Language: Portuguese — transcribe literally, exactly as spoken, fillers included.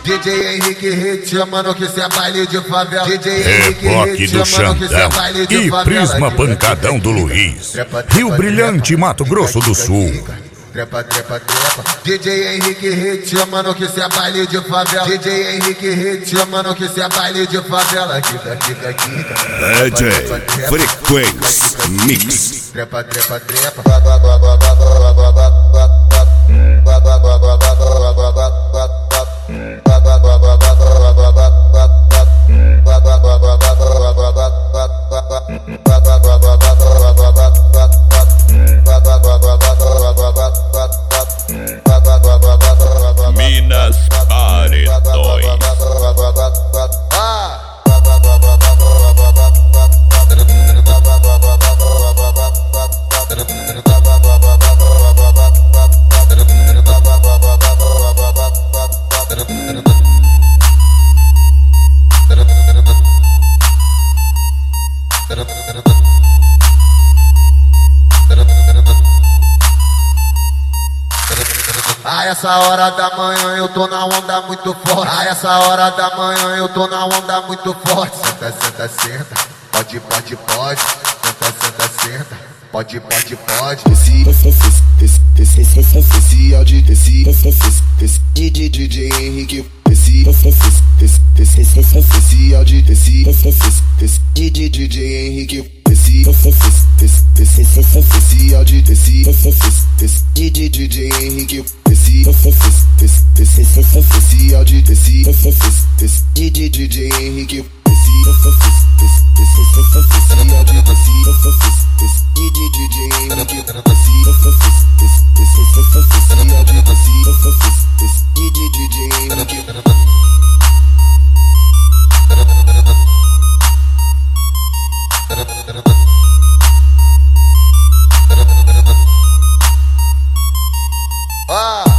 D J Henrique Hit, mano, que cê é baile de favela. D J Henrique Hit, do Xandão e Prisma Pancadão do Luiz. Rio Brilhante, Mato Grosso do Sul. Trepa, trepa, trepa. D J Henrique Hit, mano, que cê é baile de favela. D J Henrique Hit, mano, que cê é baile de favela. Kika, kika, kika. D J Frequência Mix. Trepa, trepa, trepa. Minas Paredões. A essa hora da manhã eu tô na onda muito forte. A essa hora da manhã eu tô na onda muito forte. Senta, senta, senta. Pode, pode, pode. Senta, senta, senta. Pode, pode, pode. Desci, desci, desci, desci, desci, desci, áudio, desci, desci, desci, D J Henrique, desci, desci, desci, desci, desci, áudio, desci, desci, desci, D J Henrique, desci, desci, desci, desci, desci, áudio, desci, desci, desci, D J Henrique, desci, desci, desci, desci, desci, áudio, desci, desci, desci, D J Henrique, desci, desci, desci, desci, desci, áudio, desci, desci, desci, D J Henrique, desci, desci, desci, desci, desci, áudio, desci, desci, desci, D J Henrique. Ah!